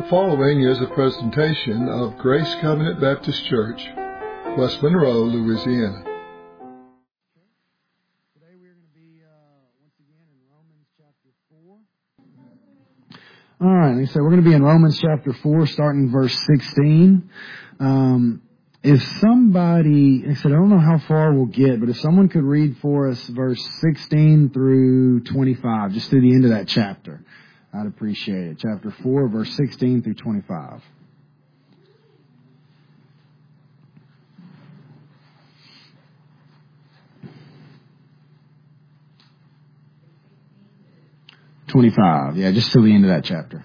following is a presentation of Grace Covenant Baptist Church, West Monroe, Louisiana. Today we're going to be once again in Romans chapter 4. All right, like I said, we're going to be in Romans chapter 4, starting in verse 16. If somebody, like I said, I don't know how far we'll get, but if someone could read for us verse 16 through 25, just through the end of that chapter, I'd appreciate it. Chapter 4, verse 16 through 25. Yeah, just till the end of that chapter.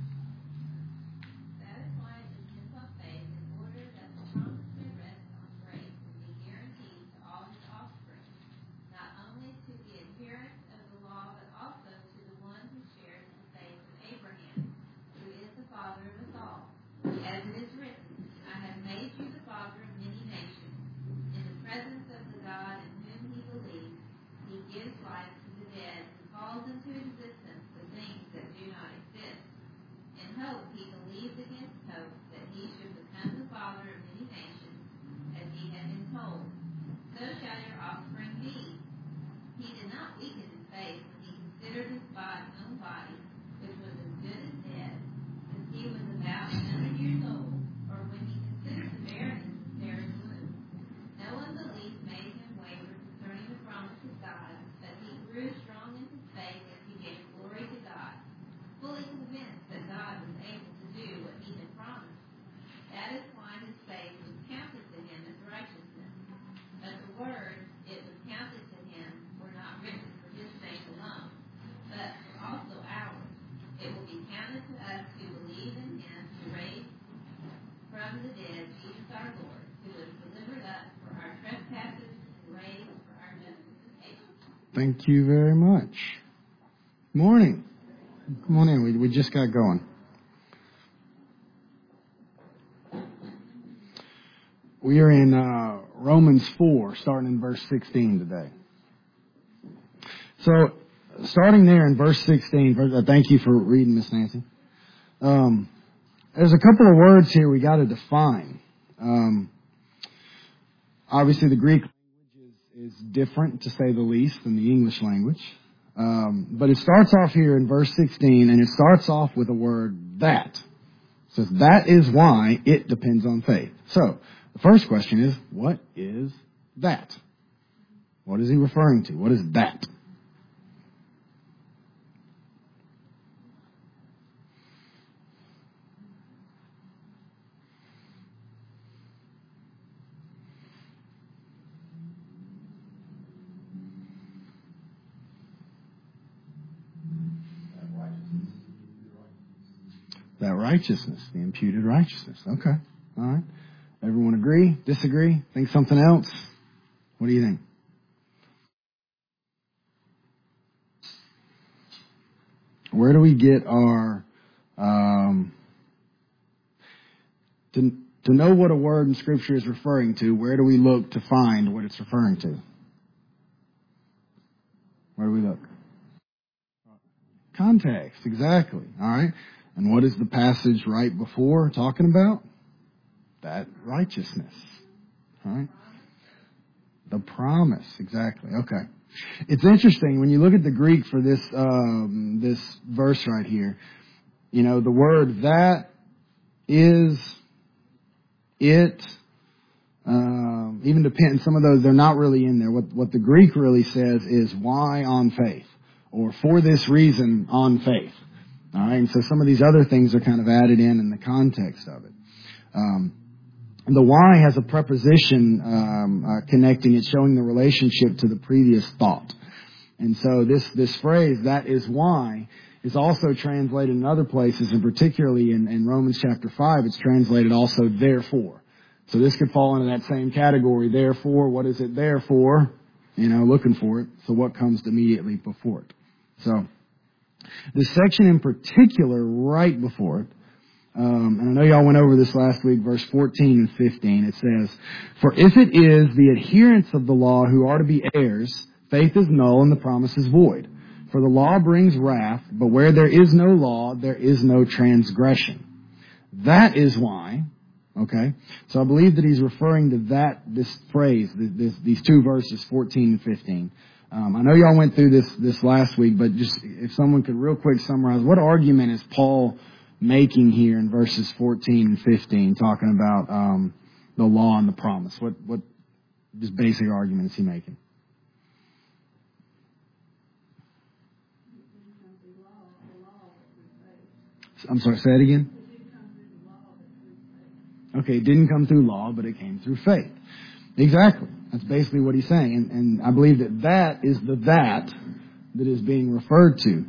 Thank you very much. Morning. Come on in. We just got going. We are in Romans 4, starting in verse 16 today. So, starting there in verse 16, thank you for reading, Miss Nancy. There's a couple of words here we got to define. Obviously, the Greek is different, to say the least, than the English language. But it starts off here in verse 16, and it starts off with the word that. It says, that is why it depends on faith. So, the first question is, what is that? What is he referring to? What is that? That righteousness, the imputed righteousness. Okay. All right. Everyone agree? Disagree? Think something else? What do you think? Where do we get our... To know what a word in Scripture is referring to, where do we look to find what it's referring to? Where do we look? Context, exactly. All right. And what is the passage right before talking about? That righteousness. All right. The promise, exactly. Okay. It's interesting when you look at the Greek for this this verse right here. You know, the word that, is, it, even depend. Some of those they're not really in there. What the Greek really says is why on faith, or for this reason on faith. All right, and so some of these other things are kind of added in the context of it. The why has a preposition connecting it, showing the relationship to the previous thought. And so this phrase, that is why, is also translated in other places, and particularly in Romans chapter 5, it's translated also therefore. So this could fall into that same category. Therefore, what is it there for? You know, looking for it. So what comes immediately before it? So this section in particular, right before it, and I know y'all went over this last week, verse 14 and 15, it says, for if it is the adherents of the law who are to be heirs, faith is null and the promise is void. For the law brings wrath, but where there is no law, there is no transgression. That is why, okay? So I believe that he's referring to this phrase, these two verses, 14 and 15. I know y'all went through this last week, but just if someone could real quick summarize, what argument is Paul making here in verses 14 and 15, talking about the law and the promise? What just basic argument is he making? I'm sorry, say it again. Okay, it didn't come through law, but it came through faith. Exactly. That's basically what he's saying. And I believe that is the that is being referred to.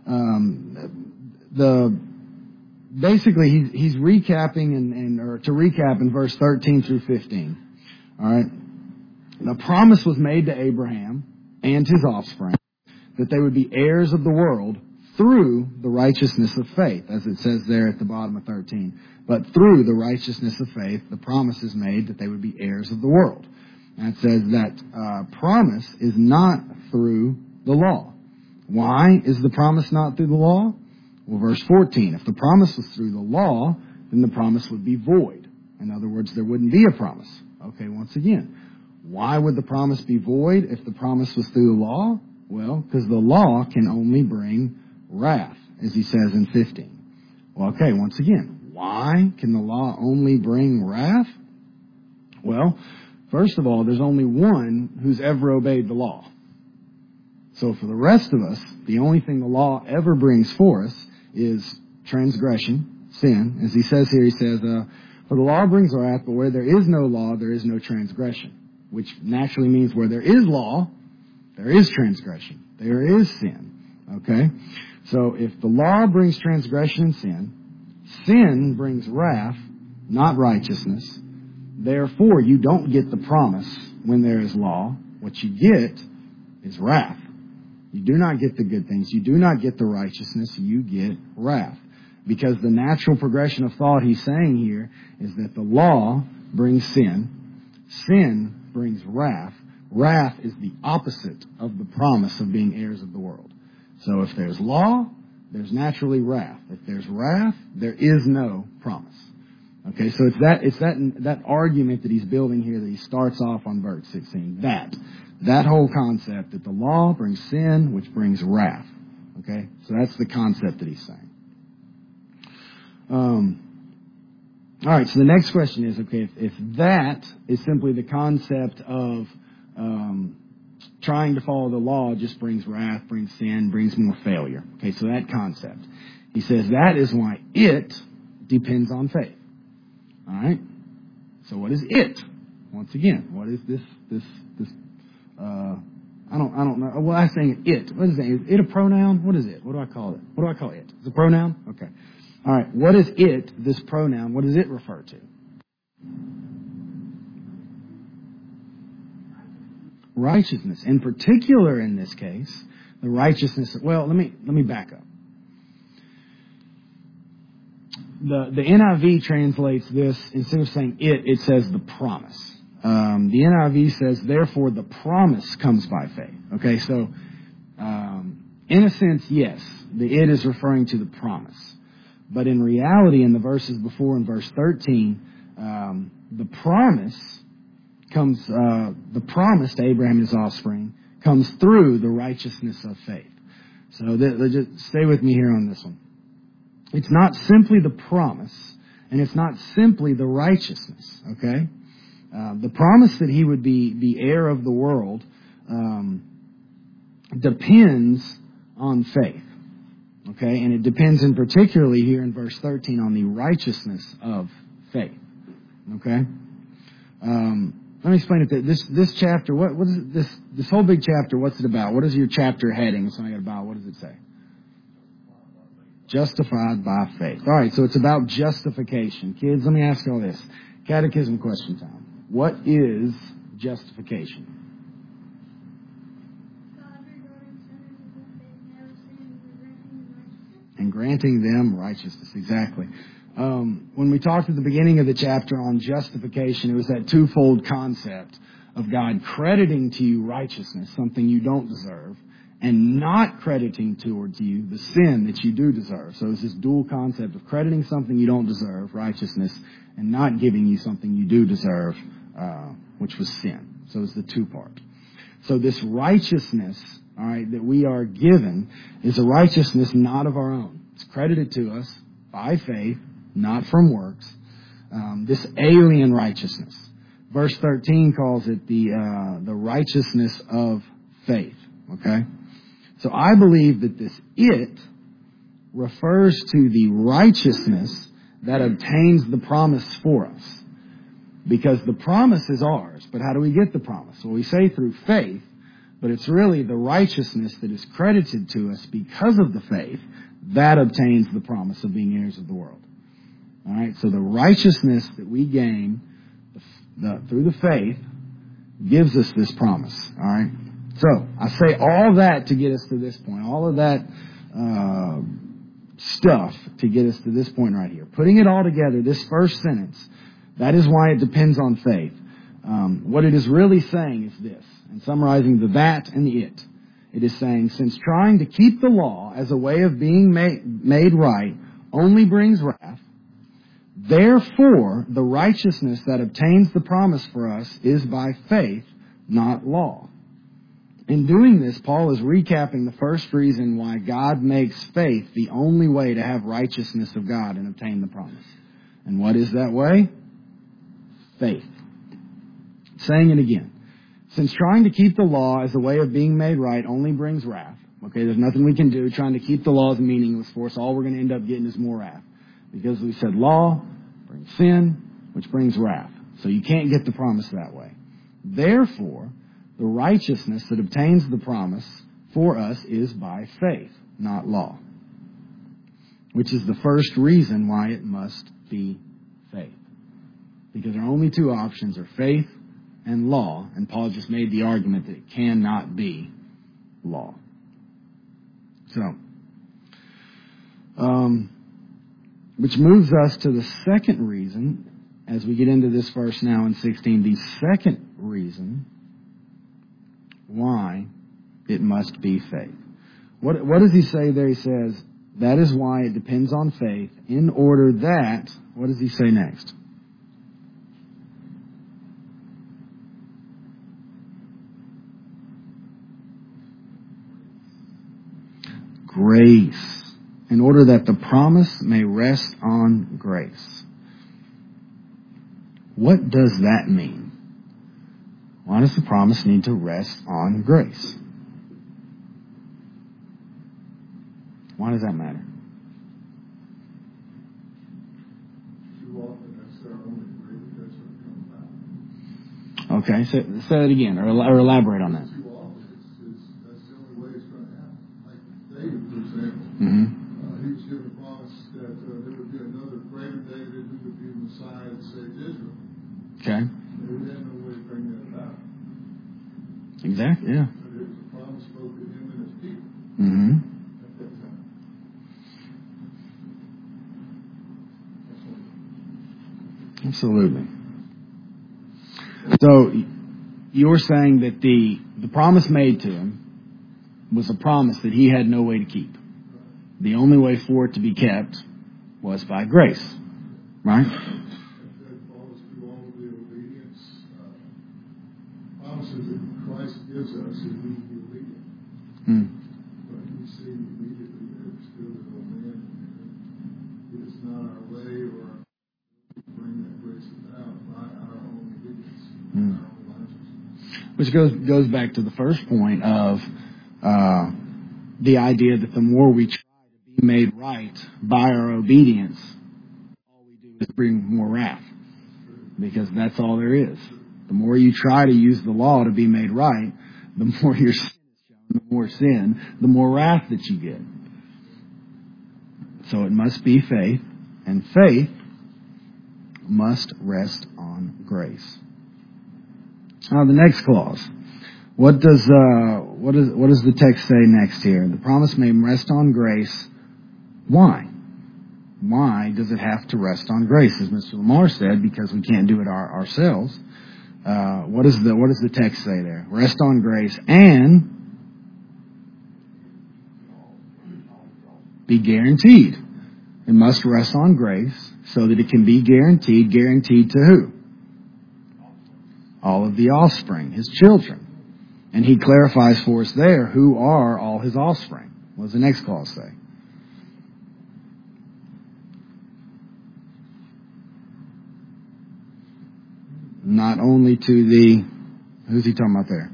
Basically, he's recapping or to recap in verse 13 through 15. All right. The promise was made to Abraham and his offspring that they would be heirs of the world through the righteousness of faith, as it says there at the bottom of 13. But through the righteousness of faith, the promise is made that they would be heirs of the world. And it says that promise is not through the law. Why is the promise not through the law? Well, verse 14, if the promise was through the law, then the promise would be void. In other words, there wouldn't be a promise. Okay, once again, why would the promise be void if the promise was through the law? Well, because the law can only bring wrath, as he says in 15. Well, okay, once again, why can the law only bring wrath? Well, first of all, there's only one who's ever obeyed the law. So for the rest of us, the only thing the law ever brings for us is transgression, sin. As he says here, he says, for the law brings wrath, but where there is no law, there is no transgression. Which naturally means where there is law, there is transgression. There is sin. Okay? So if the law brings transgression and sin brings wrath, not righteousness. Therefore, you don't get the promise when there is law. What you get is wrath. You do not get the good things. You do not get the righteousness. You get wrath. Because the natural progression of thought he's saying here is that the law brings sin. Sin brings wrath. Wrath is the opposite of the promise of being heirs of the world. So if there's law, there's naturally wrath. If there's wrath, there is no promise. Okay, so it's that argument that he's building here that he starts off on verse 16. That whole concept that the law brings sin, which brings wrath. Okay, so that's the concept that he's saying. All right, so the next question is, okay, if that is simply the concept of trying to follow the law just brings wrath, brings sin, brings more failure. Okay, so that concept. He says that is why it depends on faith. All right? So what is it? Once again, what is this I don't know. Well, I'm saying it. What is it? Is it a pronoun? What is it? What do I call it? What do I call it? Is it a pronoun? Okay. All right. What is it, this pronoun? What does it refer to? Righteousness. In particular, in this case, the righteousness. Well, let me back up. The NIV translates this, instead of saying it says the promise. The NIV says, therefore, the promise comes by faith. Okay, so in a sense, yes, the it is referring to the promise. But in reality, in the verses before, in verse 13, the promise to Abraham and his offspring comes through the righteousness of faith. So just stay with me here on this one. It's not simply the promise, and it's not simply the righteousness, okay? The promise that he would be heir of the world depends on faith, okay? And it depends in particularly here in verse 13 on the righteousness of faith, okay? Let me explain it. This chapter, what is it, this whole big chapter, what's it about? What is your chapter heading? It's not about, what does it say? Justified by faith. All right, so it's about justification. Kids, let me ask you all this. Catechism question time. What is justification? And granting them righteousness. Exactly. When we talked at the beginning of the chapter on justification, it was that twofold concept of God crediting to you righteousness, something you don't deserve, and not crediting towards you the sin that you do deserve. So it's this dual concept of crediting something you don't deserve, righteousness, and not giving you something you do deserve, which was sin. So it's the two part. So this righteousness, all right, that we are given is a righteousness not of our own. It's credited to us by faith, not from works. This alien righteousness. Verse 13 calls it the righteousness of faith. Okay? So I believe that this it refers to the righteousness that obtains the promise for us. Because the promise is ours. But how do we get the promise? Well, we say through faith, but it's really the righteousness that is credited to us because of the faith that obtains the promise of being heirs of the world. All right? So the righteousness that we gain through the faith gives us this promise. All right? So I say all that to get us to this point. All of that stuff to get us to this point right here. Putting it all together, this first sentence, that is why it depends on faith. What it is really saying is this, and summarizing the that and the it. It is saying, since trying to keep the law as a way of being made right only brings wrath, therefore the righteousness that obtains the promise for us is by faith, not law. In doing this, Paul is recapping the first reason why God makes faith the only way to have righteousness of God and obtain the promise. And what is that way? Faith. Saying it again. Since trying to keep the law as a way of being made right only brings wrath. Okay, there's nothing we can do. Trying to keep the law is meaningless for us. All we're going to end up getting is more wrath. Because we said law brings sin, which brings wrath. So you can't get the promise that way. Therefore, the righteousness that obtains the promise for us is by faith, not law. Which is the first reason why it must be faith. Because our only two options are faith and law, and Paul just made the argument that it cannot be law. So, which moves us to the second reason, as we get into this verse now in 16, the second reason why it must be faith. What does he say there? He says, that is why it depends on faith, in order that, what does he say next? Grace. In order that the promise may rest on grace. What does that mean? Why does the promise need to rest on grace? Why does that matter? Too often that's our only way that's what comes out. Okay, say that again, or elaborate on that. Too often that's the only way it's going to happen. Like David, for example, he was given a promise that there would be another greater David who would be the Messiah and save Israel. Okay. They had no way to bring that about. Exactly, yeah. But it was a promise spoken to him and his people at that time. Absolutely. So, you're saying that the promise made to him was a promise that he had no way to keep. The only way for it to be kept was by grace. Right? That follows through all of the obedience. Promises that Christ gives us if we be obedient. But we see immediately that it's still the old man. It is not our way or bring that grace about by our own obedience, our own righteousness. Which goes back to the first point of the idea that the more we try to be made right by our obedience, all we do is bring more wrath. Because that's all there is. The more you try to use the law to be made right, the more your sin is shown, the more sin, the more wrath that you get. So it must be faith, and faith must rest on grace. Now the next clause. What does the text say next here? The promise may rest on grace. Why? Why does it have to rest on grace? As Mr. Lamar said, because we can't do it ourselves. What does the text say there? Rest on grace and be guaranteed. It must rest on grace so that it can be guaranteed. Guaranteed to who? All of the offspring, his children. And he clarifies for us there who are all his offspring. What does the next clause say? Not only to the... Who's he talking about there?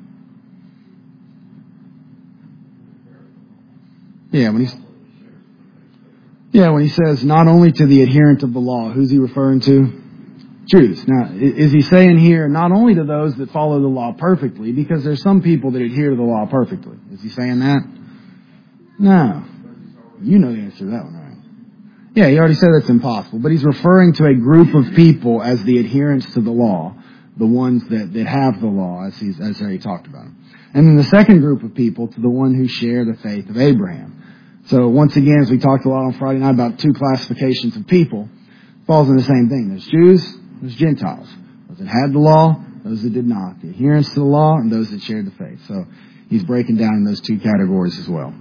Yeah, when he says not only to the adherent of the law, who's he referring to? Jews. Now, is he saying here not only to those that follow the law perfectly, because there's some people that adhere to the law perfectly. Is he saying that? No. You know the answer to that one, right? Yeah, he already said that's impossible, but he's referring to a group of people as the adherents to the law, the ones that have the law, as he talked about them. And then the second group of people to the one who share the faith of Abraham. So once again, as we talked a lot on Friday night about two classifications of people, falls in the same thing. There's Jews, there's Gentiles. Those that had the law, those that did not. The adherents to the law and those that shared the faith. So he's breaking down in those two categories as well.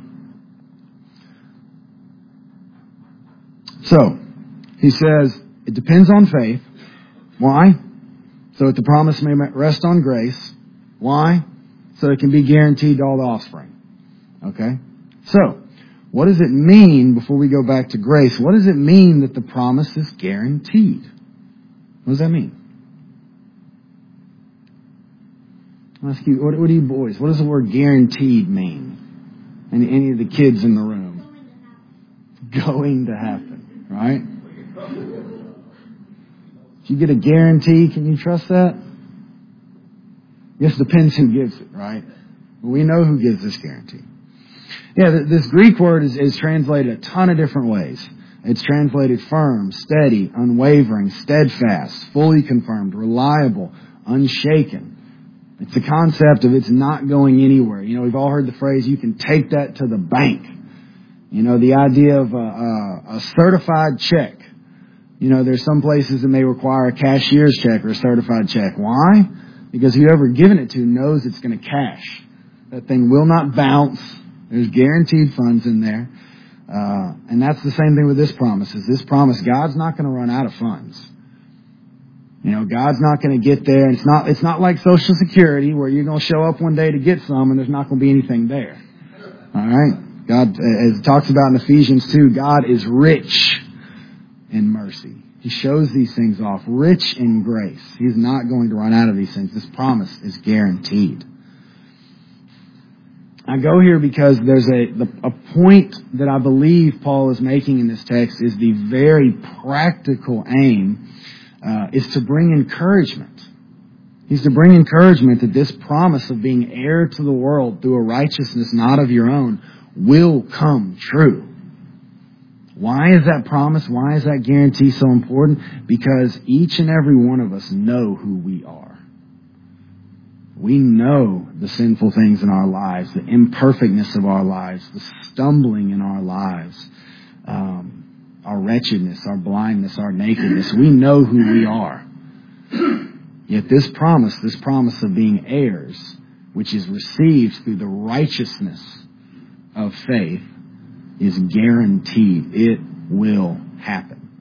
So he says it depends on faith. Why? So that the promise may rest on grace. Why? So it can be guaranteed to all the offspring. Okay? So, what does it mean, before we go back to grace, what does it mean that the promise is guaranteed? What does that mean? I'll ask you, what do you boys, what does the word guaranteed mean? Any of the kids in the room? Going to happen, right? If you get a guarantee, can you trust that? I guess it depends who gives it, right? We know who gives this guarantee. Yeah, this Greek word is translated a ton of different ways. It's translated firm, steady, unwavering, steadfast, fully confirmed, reliable, unshaken. It's the concept of it's not going anywhere. You know, we've all heard the phrase, you can take that to the bank. You know, the idea of a certified check. You know, there's some places that may require a cashier's check or a certified check. Why? Because whoever given it to knows it's going to cash. That thing will not bounce. There's guaranteed funds in there. And that's the same thing with this promise. Is this promise, God's not going to run out of funds. You know, God's not going to get there. It's not like Social Security where you're going to show up one day to get some and there's not going to be anything there. All right? God, as it talks about in Ephesians 2, God is rich in mercy. He shows these things off, rich in grace. He's not going to run out of these things. This promise is guaranteed. I go here because there's a point that I believe Paul is making in this text is the very practical aim is to bring encouragement. He's to bring encouragement that this promise of being heir to the world through a righteousness not of your own will come true. Why is that promise? Why is that guarantee so important? Because each and every one of us know who we are. We know the sinful things in our lives, the imperfectness of our lives, the stumbling in our lives, our wretchedness, our blindness, our nakedness. We know who we are. Yet this promise of being heirs, which is received through the righteousness of faith, is guaranteed. It will happen.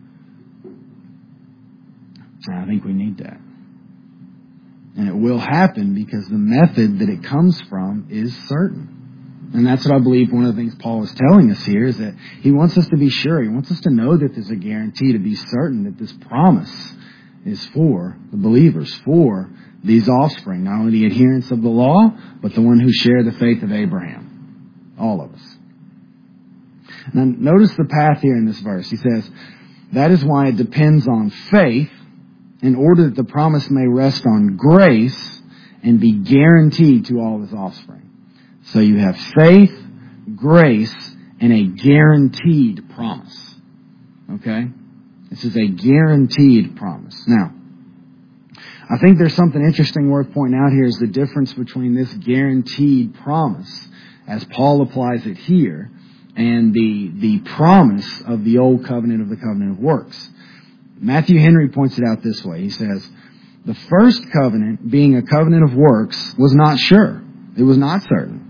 And I think we need that. And it will happen because the method that it comes from is certain. And that's what I believe one of the things Paul is telling us here is that he wants us to be sure. He wants us to know that there's a guarantee, to be certain that this promise is for the believers, for these offspring, not only the adherents of the law, but the one who share the faith of Abraham. All of us. Now notice the path here in this verse. He says, that is why it depends on faith, in order that the promise may rest on grace and be guaranteed to all his offspring. So you have faith, grace, and a guaranteed promise. Okay? This is a guaranteed promise. Now, I think there's something interesting worth pointing out here is the difference between this guaranteed promise, as Paul applies it here, and the promise of the old covenant, of the covenant of works. Matthew Henry points it out this way. He says, the first covenant, being a covenant of works, was not sure. It was not certain.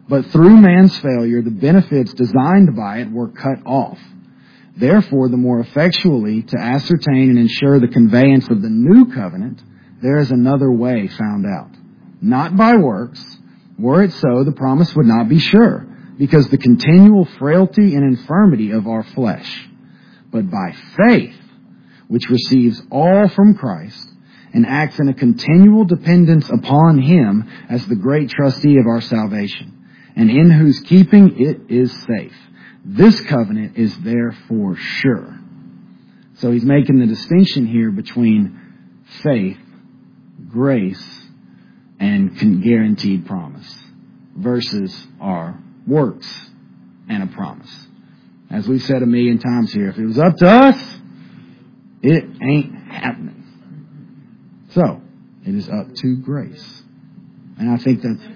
But through man's failure, the benefits designed by it were cut off. Therefore, the more effectually to ascertain and ensure the conveyance of the new covenant, there is another way found out. Not by works. Were it so, the promise would not be sure, because the continual frailty and infirmity of our flesh. But by faith, which receives all from Christ, and acts in a continual dependence upon Him as the great trustee of our salvation, and in whose keeping it is safe. This covenant is therefore sure. So he's making the distinction here between faith, grace, and guaranteed promise versus our works and a promise. As we've said 1,000,000 times here, if it was up to us, it ain't happening. So, it is up to grace. And I think that's...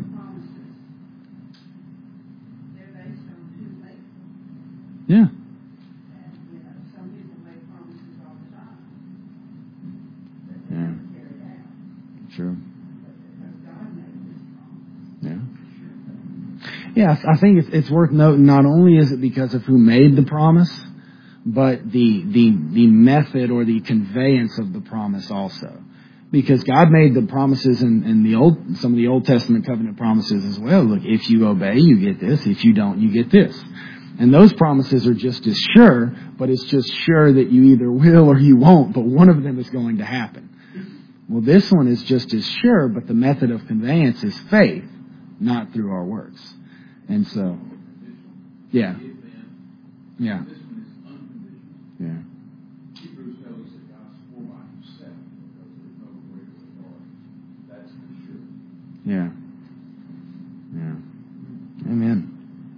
Yeah. Yeah. Sure. Yeah. Yeah, I think it's worth noting, not only is it because of who made the promise, but the method or the conveyance of the promise also. Because God made the promises in some of the Old Testament covenant promises as well. Look, if you obey, you get this. If you don't, you get this. And those promises are just as sure, but it's just sure that you either will or you won't, but one of them is going to happen. Well, this one is just as sure, but the method of conveyance is faith, not through our works. And so, yeah. Yeah. Yeah. Hebrews tells us that God swore by Himself because there's no greater authority. That's for sure. Yeah. Yeah. Amen.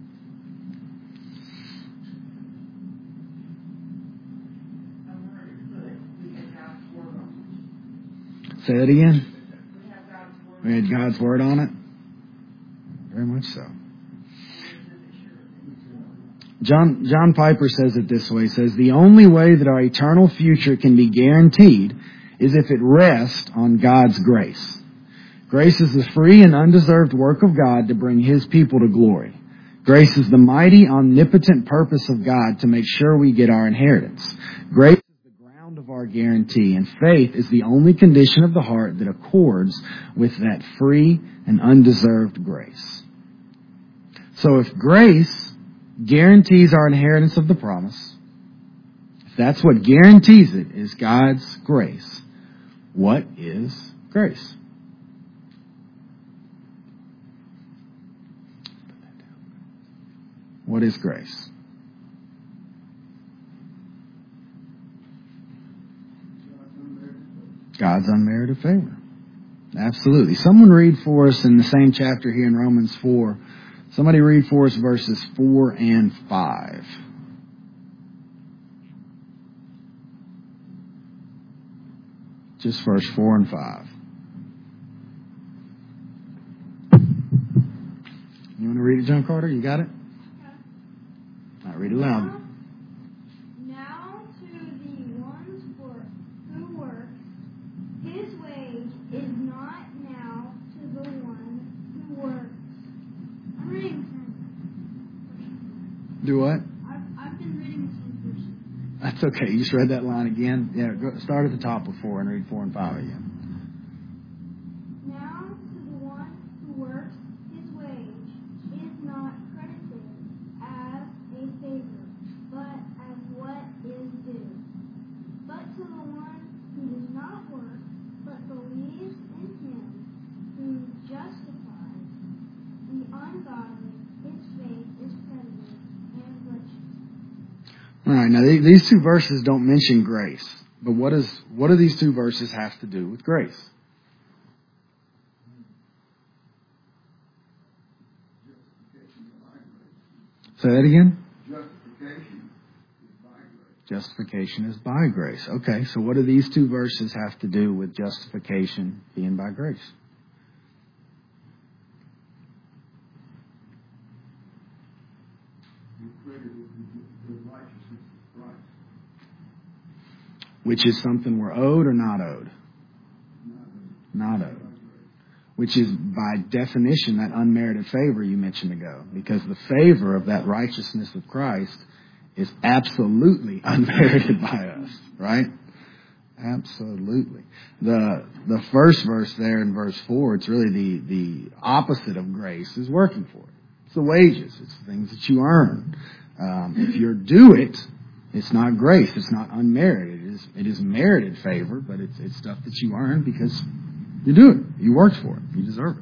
Say that again. We had God's Word on it? Very much so. John Piper says it this way. He says, the only way that our eternal future can be guaranteed is if it rests on God's grace. Grace is the free and undeserved work of God to bring His people to glory. Grace is the mighty, omnipotent purpose of God to make sure we get our inheritance. Grace of our guarantee, and faith is the only condition of the heart that accords with that free and undeserved grace. So if grace guarantees our inheritance of the promise, if that's what guarantees it is God's grace, what is grace? What is grace? God's unmerited favor. Absolutely. Someone read for us in the same chapter here in Romans 4. Somebody read for us verses 4 and 5. Just verse 4 and 5. You want to read it, John Carter? You got it? All right, read it loud. Do what? I've been reading the same verse. That's okay. You just read that line again. Yeah, start at the top of 4 and read 4 and 5 again. Now to the one who works, his wage is not credited as a favor, but as what is due. But to the one who does not work, but believes in Him who justifies the ungodly, his faith is credited. All right, now these two verses don't mention grace, but what do these two verses have to do with grace? Say that again? Justification is by grace. Okay, so what do these two verses have to do with justification being by grace? Which is something we're owed or not owed? Not owed. which is by definition that unmerited favor you mentioned ago, because the favor of that righteousness of Christ is absolutely unmerited by us, right? Absolutely. The first verse there in verse 4, it's really the opposite of grace is working for it. It's the wages. It's the things that you earn. If you're due it, it's not grace. It's not unmerited. It is merited favor, but it's stuff that you earn because you do it. You worked for it. You deserve it.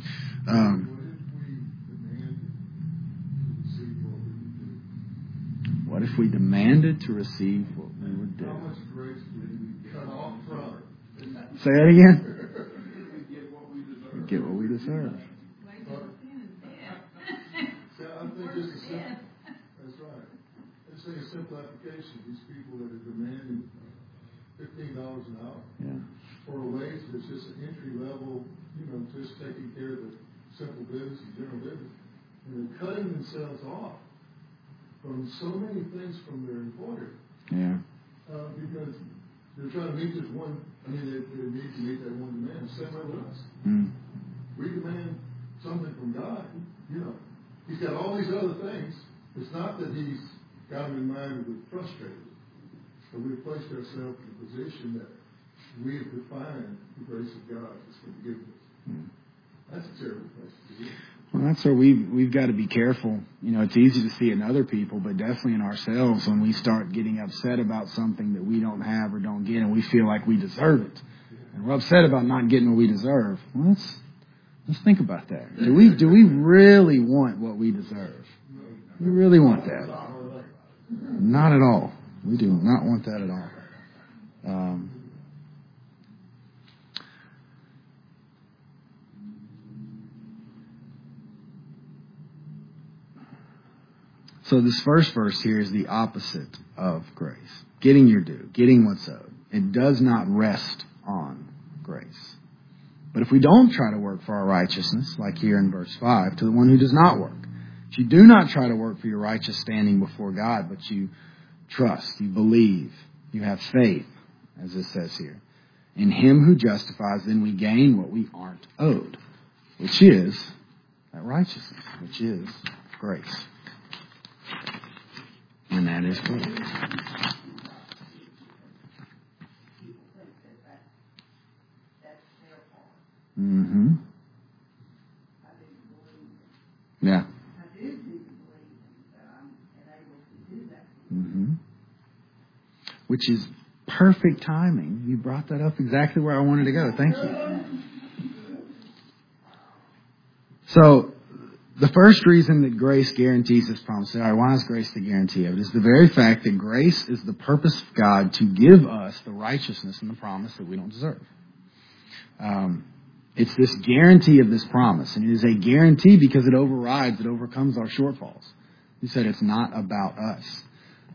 What if we demanded to receive what we would do? How much grace did we cut off from? Say that again. We get what we deserve. We get what we deserve. So I think just a simple, that's right. Let's say a simple application. These people that are demanding $15 an hour for a wage that's just an entry level, just taking care of the simple business and general business, and they're cutting themselves off from so many things from their employer. Yeah. Because they're trying to meet this one, they need to meet that one demand. Same way with us. We demand something from God. He's got all these other things. It's not that he's got them in mind and we're frustrated. But we've placed ourselves in a position that we have defined the grace of God as forgiveness. That's a terrible place to be. Well, that's where we've got to be careful. It's easy to see in other people, but definitely in ourselves when we start getting upset about something that we don't have or don't get, and we feel like we deserve it, and we're upset about not getting what we deserve. Well, let's think about that. Do we really want what we deserve? We really want that? Not at all. We do not want that at all. So this first verse here is the opposite of grace. Getting your due, getting what's owed. It does not rest on grace. But if we don't try to work for our righteousness, like here in verse 5, to the one who does not work. If you do not try to work for your righteous standing before God, but you trust, you believe, you have faith, as it says here. In him who justifies, then we gain what we aren't owed, which is that righteousness, which is grace. And that is grace. Mm-hmm. Yeah. Mm-hmm. Which is perfect timing. You brought that up exactly where I wanted to go. Thank you. So, the first reason that grace guarantees this promise, why is grace the guarantee of it? Is the very fact that grace is the purpose of God to give us the righteousness and the promise that we don't deserve. It's this guarantee of this promise, and it is a guarantee because it overcomes our shortfalls. He said it's not about us.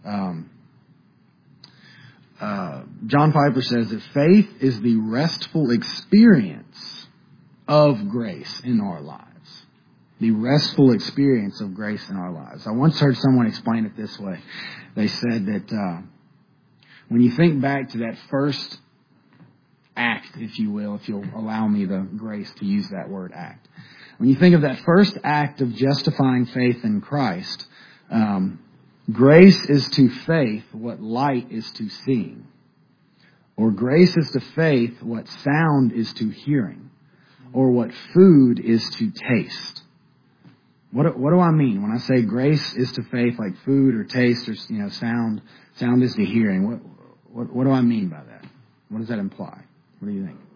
John Piper says that faith is the restful experience of grace in our lives. The restful experience of grace in our lives. I once heard someone explain it this way. They said that when you think back to that first act, if you will, if you'll allow me the grace to use that word act. When you think of that first act of justifying faith in Christ, grace is to faith what light is to seeing. Or grace is to faith what sound is to hearing. Or what food is to taste. What do I mean when I say grace is to faith like food or taste or sound is to hearing? What do I mean by that? What does that imply? What do you think?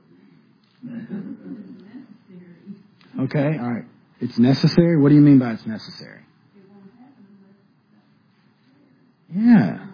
Okay, all right. It's necessary? What do you mean by it's necessary? Yeah.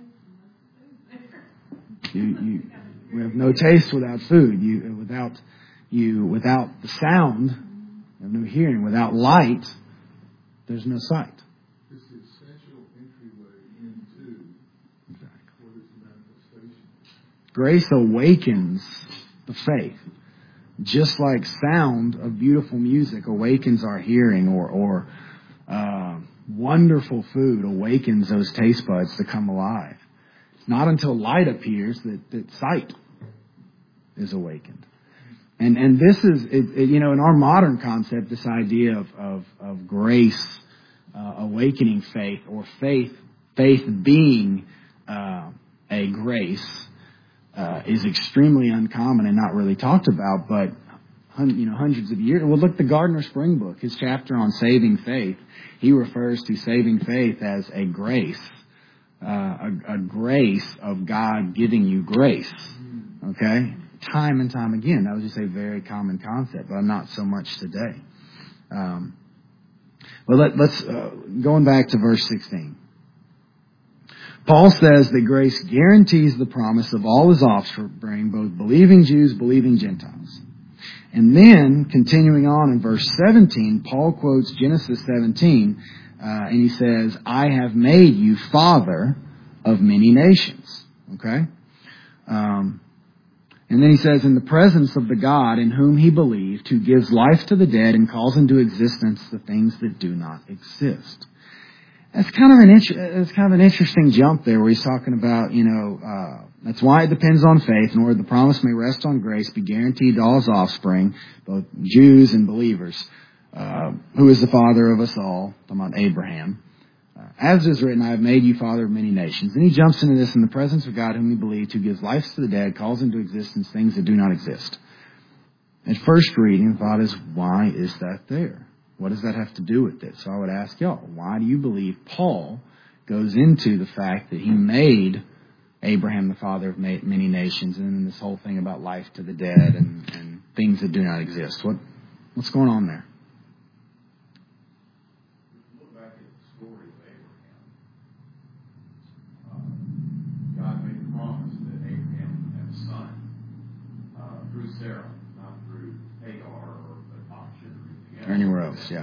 We have no taste without food. Without the sound, you have no hearing. Without light, there's no sight. It's the essential entryway into what is the manifestation. Grace awakens the faith. Just like sound of beautiful music awakens our hearing, or wonderful food awakens those taste buds to come alive. It's not until light appears that sight is awakened. And this is, in our modern concept, this idea of grace, awakening faith, or faith being a grace, is extremely uncommon and not really talked about. But hundreds of years. Well, look, the Gardner Spring book, his chapter on saving faith, he refers to saving faith as a grace, a grace of God giving you grace. Okay, time and time again. That was just a very common concept, but not so much today. But let's going back to verse 16. Paul says that grace guarantees the promise of all his offspring, both believing Jews, believing Gentiles. And then, continuing on in verse 17, Paul quotes Genesis 17, and he says, I have made you father of many nations. Okay? And then he says, in the presence of the God in whom he believed, who gives life to the dead and calls into existence the things that do not exist. That's kind of an interesting jump there where he's talking about, that's why it depends on faith, in order the promise may rest on grace, be guaranteed to all his offspring, both Jews and believers, who is the father of us all, talking about Abraham. As is written, I have made you father of many nations. And he jumps into this, in the presence of God whom he believed, who gives life to the dead, calls into existence things that do not exist. At first reading, the thought is, why is that there? What does that have to do with it? So I would ask y'all, why do you believe Paul goes into the fact that he made Abraham the father of many nations, and then this whole thing about life to the dead and things that do not exist? What's going on there? Look back at the story of Abraham. God made a promise that Abraham would have a son through Sarah, not through Hagar or adoption or anything else. Or anywhere else, yeah.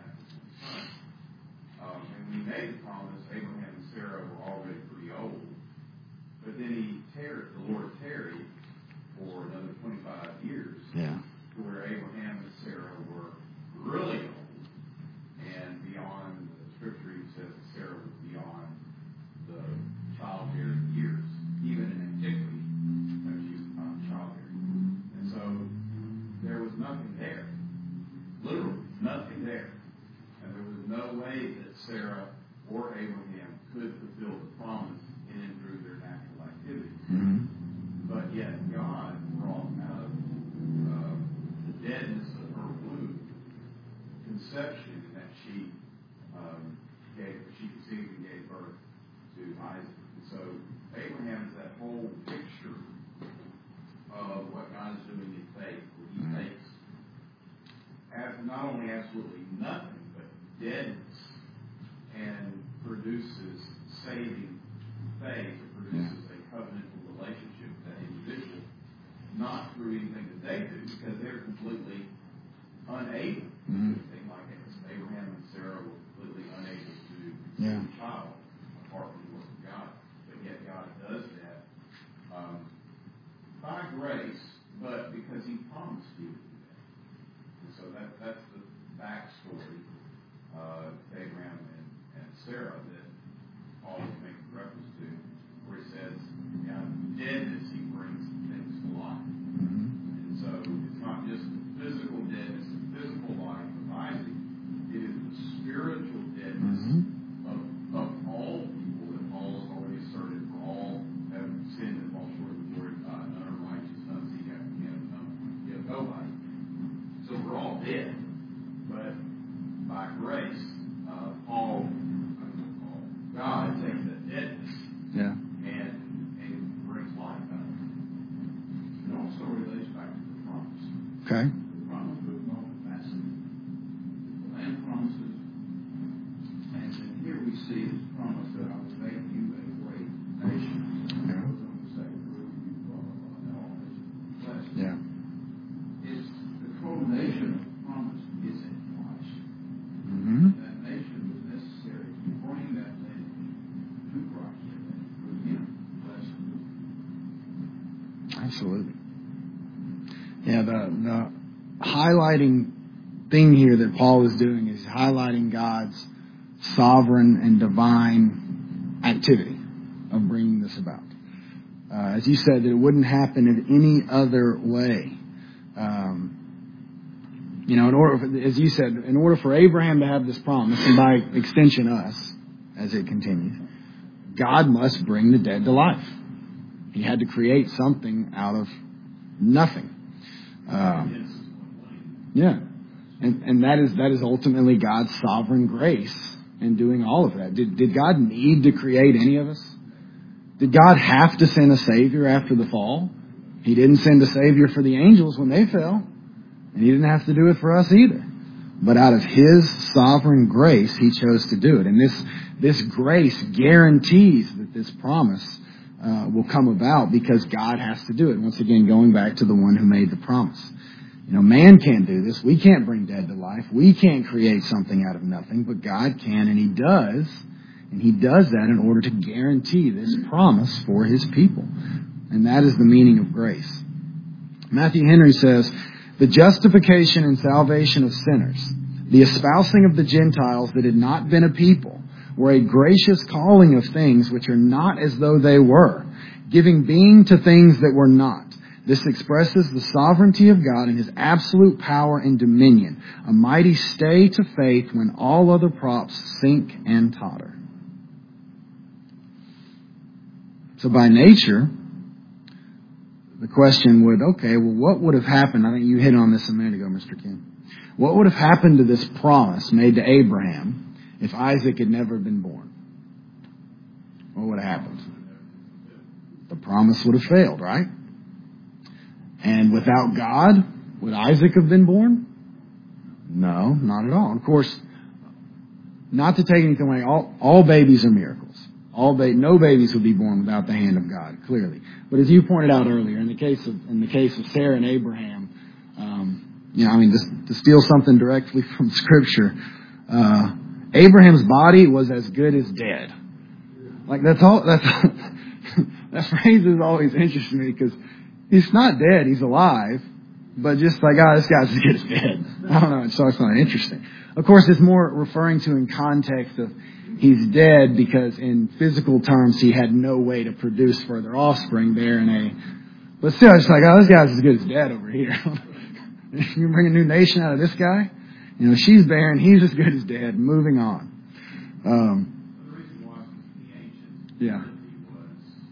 And when he made the promise, Abraham and Sarah were already pretty old. But then the Lord tarried for another 25 years. Yeah. To where Abraham and Sarah were really old. And beyond, the scripture even says that Sarah was beyond the childbearing years. Even in antiquity, she was not childbearing. And so there was nothing there. Literally, nothing there. And there was no way that Sarah or Abraham could fulfill the promise in and through their natural activities. Mm-hmm. But yet God brought out of the deadness of her womb conception that she conceived and gave birth to Isaac. And so Abraham is that whole picture of what God is doing in faith, where he takes not only absolutely nothing, but deadness, and produces saving faith, or produces a covenantal relationship with that individual, not through anything that they do, because they're completely unable to do anything like it. Abraham and Sarah were completely unable to conceive a child apart from the work of God. But yet God does that by grace, but because he promised you to do that. And so that's the backstory of Abraham and Sarah that Paul is making reference to, where he says, out of deadness he brings things to life. And so it's not just the physical deadness and physical life of Isaac, it is the spiritual deadness of all people that Paul has already asserted, for all have sinned and fall short of the glory of God. None are righteous, none seek after him, none nobody. So we're all dead. But by grace, God takes that deadness and brings life out of it. It also relates back to the promise. Okay. The promise was multifaceted. The land promises, and then here we see this promise that I will make you a great nation. It goes on to say, through you, blah, blah, blah, and all nations blessed. Yeah. It's the culmination of the promise is in Christ. Mm-hmm. That nation was necessary to bring that nation to Christ, and through him, bless him. Absolutely. Yeah, the highlighting thing here that Paul is doing is highlighting God's sovereign and divine activity of bringing this about. As you said, that it wouldn't happen in any other way. In order, as you said, in order for Abraham to have this promise, and by extension us, as it continues, God must bring the dead to life. He had to create something out of nothing. And that is ultimately God's sovereign grace in doing all of that. Did God need to create any of us? Did God have to send a Savior after the fall? He didn't send a Savior for the angels when they fell. And He didn't have to do it for us either. But out of His sovereign grace, He chose to do it. And this grace guarantees that this promise will come about because God has to do it. Once again, going back to the one who made the promise. Man can't do this. We can't bring dead to life. We can't create something out of nothing, but God can, and He does. And He does that in order to guarantee this promise for His people. And that is the meaning of grace. Matthew Henry says, the justification and salvation of sinners, the espousing of the Gentiles that had not been a people, were a gracious calling of things which are not as though they were, giving being to things that were not. This expresses the sovereignty of God and His absolute power and dominion, a mighty stay to faith when all other props sink and totter. So by nature, the question would, what would have happened? I think you hit on this a minute ago, Mr. Kim. What would have happened to this promise made to Abraham if Isaac had never been born? What would have happened? The promise would have failed, right? And without God, would Isaac have been born? No, not at all. Of course, not to take anything away, all babies are miracles. No babies would be born without the hand of God, clearly. But as you pointed out earlier, in the case of Sarah and Abraham, to steal something directly from Scripture, Abraham's body was as good as dead. Like that phrase has always interested me because he's not dead, he's alive, but just like, this guy's as good as dead. I don't know, it's always kind of interesting. Of course, it's more referring to in context of he's dead because in physical terms he had no way to produce further offspring there but still it's like, this guy's as good as dead over here. You bring a new nation out of this guy? She's barren, he's as good as dead. Moving on. The reason why the ancient was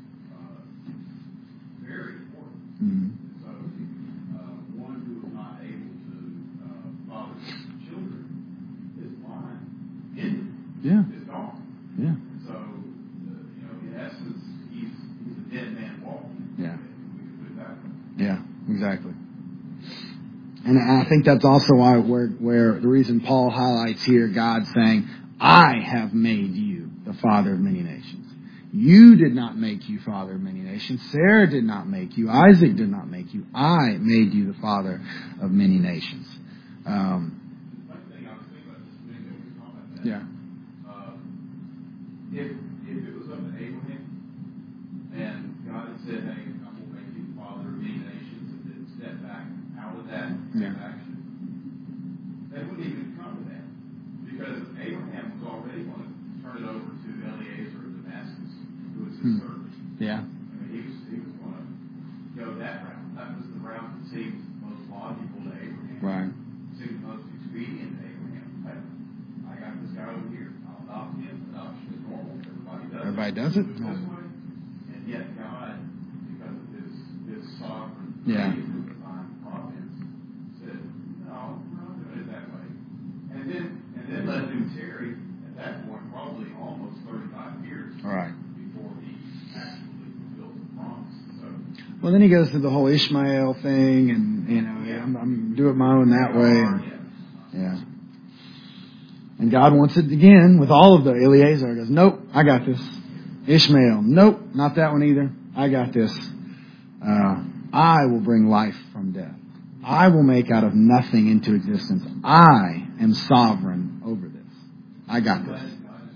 very important. Mm-hmm. So one who was not able to father children is blind. Is gone. Yeah. So, in essence, he's a dead man walking. Yeah. We could put it that way. Yeah, exactly. And I think that's also why where the reason Paul highlights here God saying, I have made you the father of many nations. You did not make you father of many nations. Sarah did not make you. Isaac did not make you. I made you the father of many nations. One thing I was thinking about just a minute ago, we were talking about that. Yeah. If it was up to Abraham and God had said, hey, I'm going to make you the father of many nations, and then step back out of that action, they wouldn't even come to that. Because Abraham was already going to turn it over to Eliezer of Damascus, who was his servant. Yeah. He was going to go that route. That was the route that seemed most logical to Abraham. Right. Seemed most expedient to Abraham. Hey, I got this guy over here. I'll adopt him. Adoption is normal. Everybody does it. This way. And yet God, because of his sovereign divine providence, said, no, we're not doing it that way. And then let him tarry at that point probably almost 35 years. Right. Before he actually fulfilled the promise. So, well, then he goes through the whole Ishmael thing, and I'm doing my own that way. Yeah. And God wants it again with all of the Eliezer. He goes, nope, I got this. Ishmael, nope, not that one either. I got this. I will bring life from death. I will make out of nothing into existence. I am sovereign over this. I got this.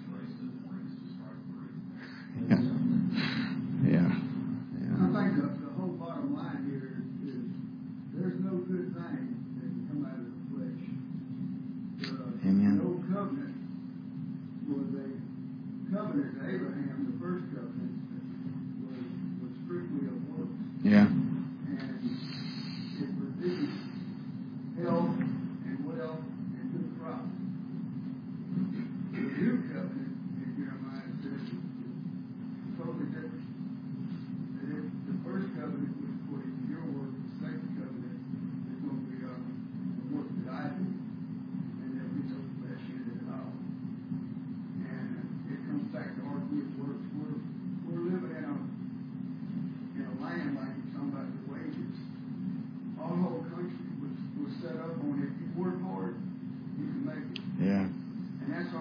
Yeah. I think the whole bottom line here is there's no good thing that can come out of the flesh. Amen. The old covenant was a covenant to Abraham, the first covenant, was strictly of works. Yeah. And it produced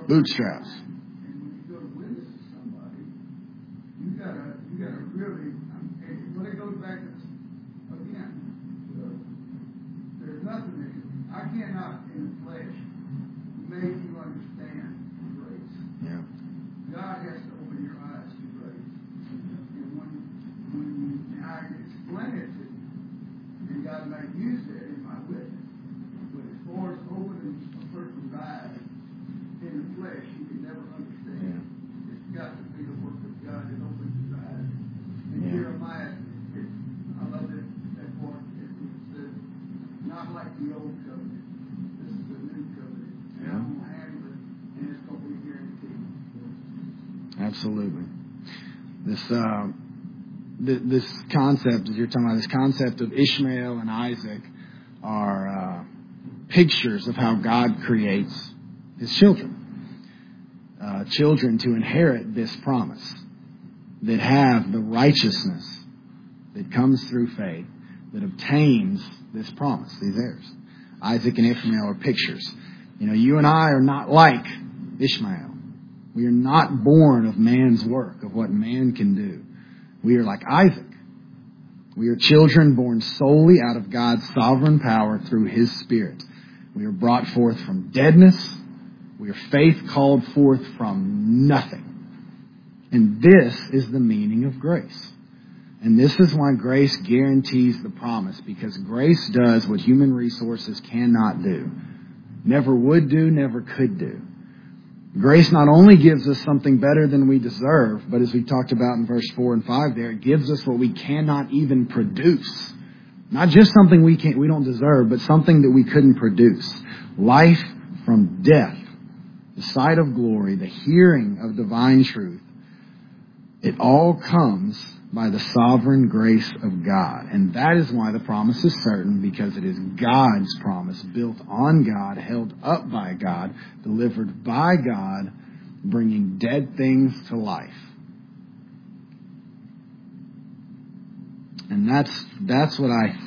Bootstraps. And when you go to witness to somebody, you gotta really, when it goes back to, again, there's nothing that I cannot in the flesh make you understand grace. Yeah. God has to open your eyes to grace. And when I explain it to you, and God may use that in my witness, but as far as opening a person's eyes in the flesh, you can never understand. Yeah. It's got to be the work of God that opens his eyes. And Jeremiah, I love that part. It says, not like the old covenant. This is the new covenant. And I'm going to handle it, and it's going to be guaranteed. Absolutely. This concept, as you're talking about, this concept of Ishmael and Isaac are pictures of how God creates his children. Children to inherit this promise, that have the righteousness that comes through faith, that obtains this promise, these heirs. Isaac and Ishmael are pictures. You and I are not like Ishmael. We are not born of man's work, of what man can do. We are like Isaac. We are children born solely out of God's sovereign power through his Spirit. We are brought forth from deadness. We are faith called forth from nothing. And this is the meaning of grace. And this is why grace guarantees the promise, because grace does what human resources cannot do. Never would do, never could do. Grace not only gives us something better than we deserve, but as we talked about in verse 4 and 5 there, it gives us what we cannot even produce. Not just something we don't deserve, but something that we couldn't produce. Life from death, the sight of glory, the hearing of divine truth. It all comes by the sovereign grace of God. And that is why the promise is certain, because it is God's promise, built on God, held up by God, delivered by God, bringing dead things to life. And that's what I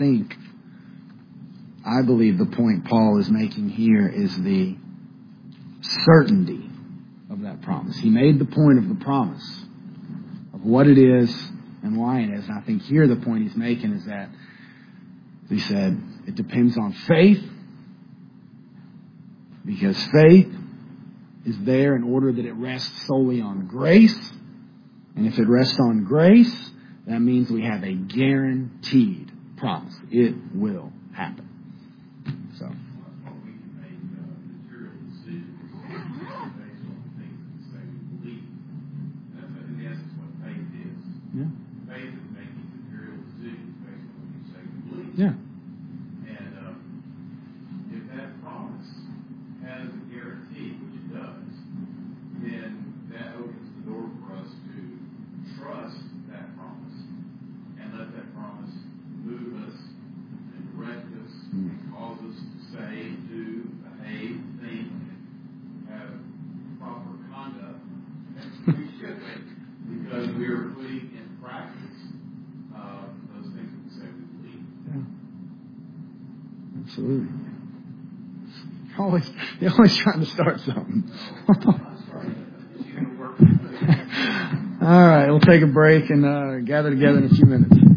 believe the point Paul is making here is the certainty of that promise. He made the point of the promise, of what it is and why it is. And I think here the point he's making is that, as he said, it depends on faith, because faith is there in order that it rests solely on grace. And if it rests on grace, that means we have a guaranteed promise. It will happen. So. We can make material decisions based on the things that we say we believe. And that's in essence what faith is. Yeah. Faith is making material decisions based on what you say you believe. Yeah. And if that promise has a guarantee, which it does, then that opens the door for us to trust that promise and let that promise move us and direct us and cause us to say, do, behave, think, and have proper conduct as we should make, because we are putting in practice those things that we say we believe. Yeah. Absolutely. You're always trying to start something. All right, we'll take a break and gather together in a few minutes.